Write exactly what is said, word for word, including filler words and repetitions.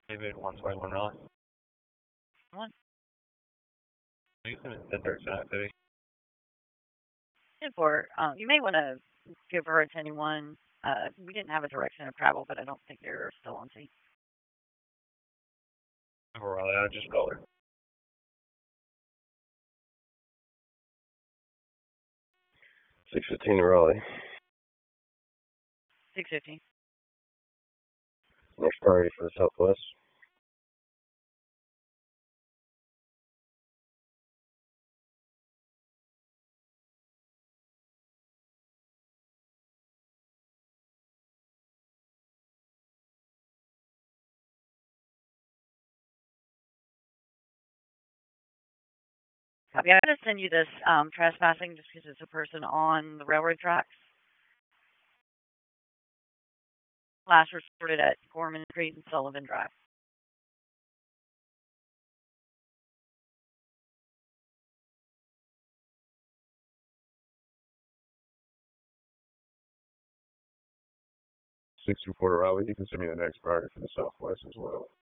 David one five one Raleigh. One. You can hit their exact city. And for, um, you may want to give her a ten one. Uh, we didn't have a direction of travel, but I don't think they're still on scene. Over Raleigh, I just called her. six fifteen Raleigh. six fifteen. Next priority for the Southwest. Copy. I'm going to send you this um, trespassing just because it's a person on the railroad tracks. Last reported at Gorman Street and Sullivan Drive. six two four Raleigh, you can send me the next priority for the Southwest as well.